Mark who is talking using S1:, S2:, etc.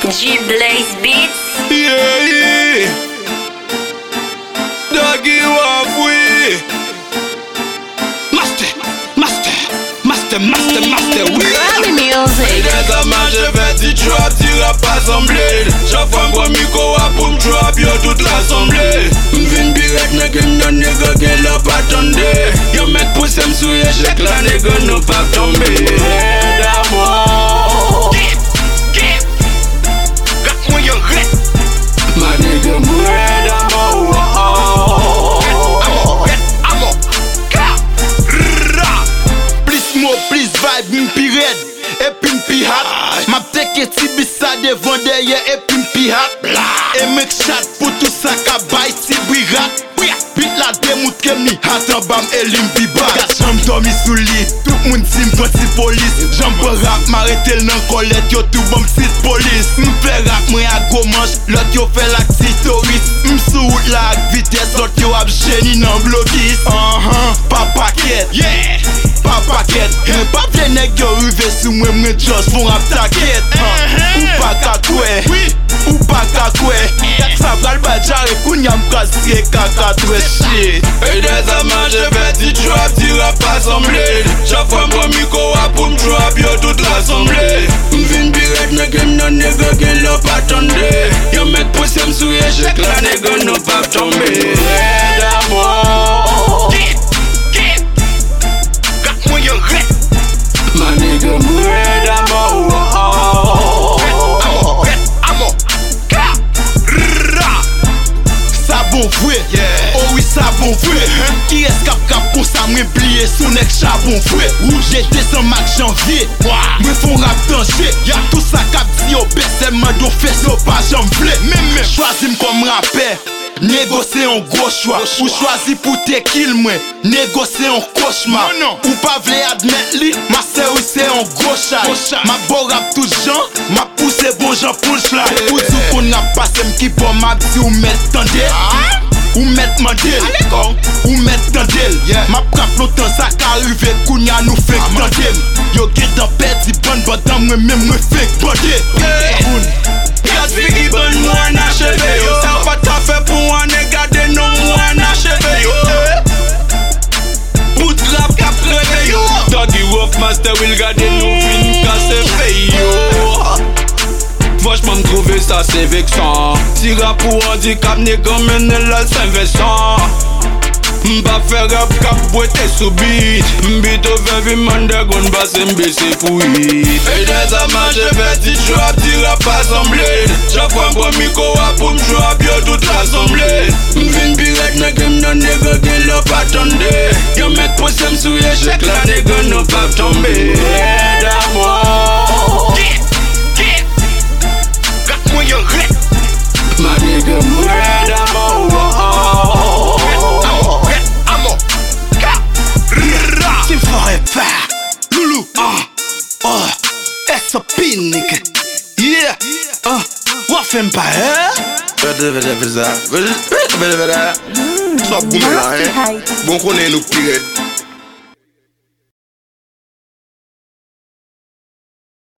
S1: G-Blaze Beats.
S2: Yeah. Doggy Wafui. Master, oui.
S1: Grammy Music.
S2: Des hommages, je fais petit trap, tire pas assemblée. Chaque fois que micro a pour me trap, yo toute l'assemblée. M'vin pirate, ne game non nègre, qu'elle a pas tendé. Yo mec pousse m'sou échec, la nègre nous pas tomber. D'amour. Got moi yo red. Ma nègre mourir d'amour.
S3: Please vibe, m'pi red, et puis m'pi hot. M'a teke ti bisa devant derrière, et puis m'pi hot. Et make chat pour tout ça ka bay ti brigat. Pit la demout ke mi hat en bam et limpi bag. Gat jam dormi sou lit, tout moun si m'konti police. Jam pe rap, m'arrête l nan kolet, yo tout bam sit police. M'fè rap mwen a go manche, lot yo fè lak si touriste. M'sou route la ak vitesse, lot yo ap geni nan blokis. Pa paket, yeah. Pa paket, mwen pa vle nèg yo rive sou mwen just fon rap taket. Ou pa kakwe, ou pa kakwe. Yak sa pral bajare koun yam kasye kakatwe shit.
S2: Et des hommages, je fais petit trap, tire pas assemblée. Chaque fois que micro a pour me trap, yo toute l'assemblée. M'vin pirate, ne game non nègre, qu'elle a pas tendé. Yo mec pousse m'sou échec, la nègre nous pas tomber. D'amour. Got moi yo red. Ma nègre mourir d'amour.
S3: Ça bon vrai, oh oui ça bon vrai. Qui est cap pour ça mwen plié sou nek chabon vrai. J'étais sans Mac janvier, mwen fon rap danger. Y'a tout ça cap di yo bese man do fè so pa jam vle. Même choisi comme rappeur, négocier un gros choix. Ou choisi pour te kill mwen, négocier un cauchemar. Ou pas vle admettre li, ma sœur c'est un gros chat. Ma bo rap tout gens, ma pousse bon gens pour l'chla. Ou dou kon a passé m'ki bon ma di ou met tande. Ou met mandel, ou met tandel. Ma prap longtemps ça qu'arrive kounya nou fek tandem. Yo get en perdi bon bandam mwen même mwen fek bande.
S2: Gat figi bon mwen acheve yo. Sa pa ta fe pou an e gade non mwen acheve yo. Bout rap kap reve yo. Doggy Wolf Master will gade nou fin kase fe yo. Franchement m'trouve ça c'est vexant. Si rap pour handicap nègre mène l'al Saint-Vincent. M'pa faire rap cap boite sous beat. M'bit au vervi mandagon basse m'bese fouille. Et des hommages je fais petit trap, tire pas assemblée. Chaque fois m'prends micro a pour m'trap yo toute l'assemblée. M'vin pirate ne game non nègre qu'elle a pas tendé. Yo mec pousse m'sou échec la nègre non pas tomber. D'amour. Moi yo red. Ma nègre mourir d'amour. Amour.
S3: C'est forever. Loulou. S.O.P. nigga. Yeah. Wafem pa
S2: Soit bon là, bon qu'on est nous pirate.